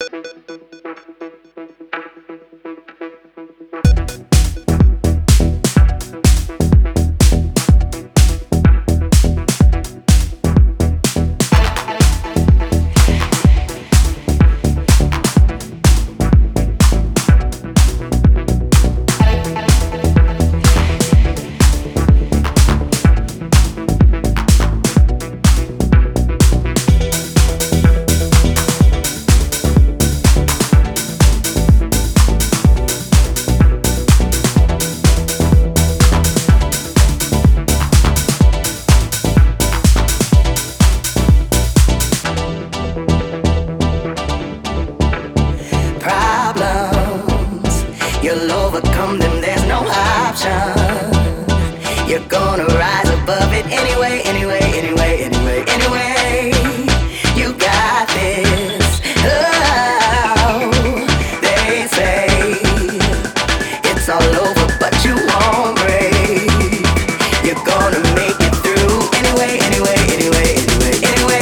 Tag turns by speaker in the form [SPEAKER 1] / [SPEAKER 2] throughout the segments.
[SPEAKER 1] You'll overcome them, there's no option. You're gonna rise above it anyway, anyway, anyway, anyway, anyway. You got this. Oh, they say it's all over, but you won't break. You're gonna make it through anyway, anyway, anyway, anyway, anyway.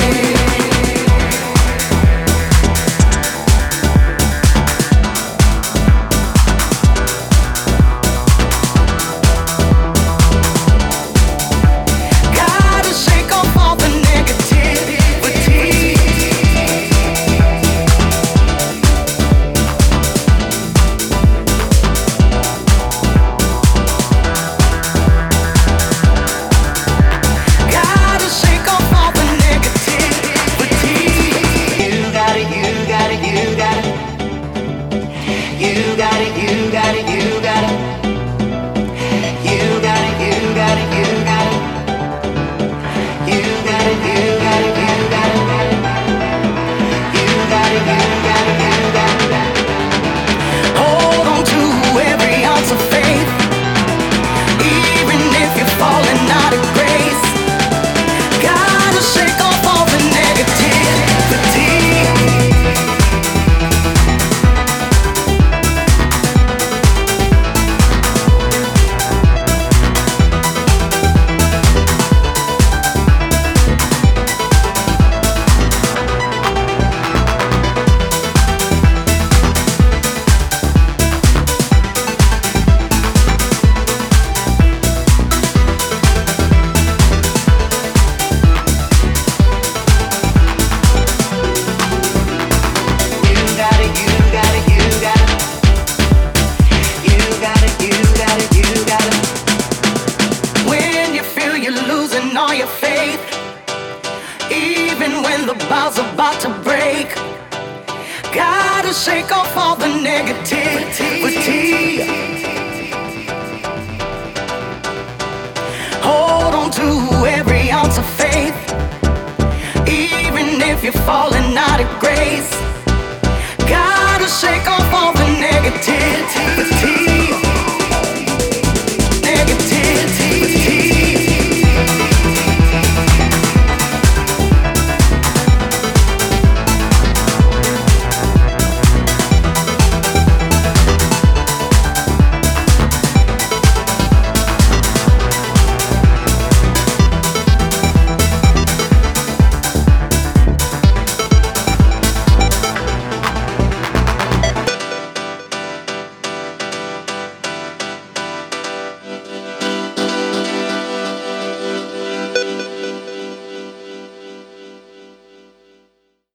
[SPEAKER 1] All your faith, even when the ball's about to break, gotta shake off all the negativity. Hold on to every ounce of faith, even if you're falling out of grace. Gotta shake off all the negativity.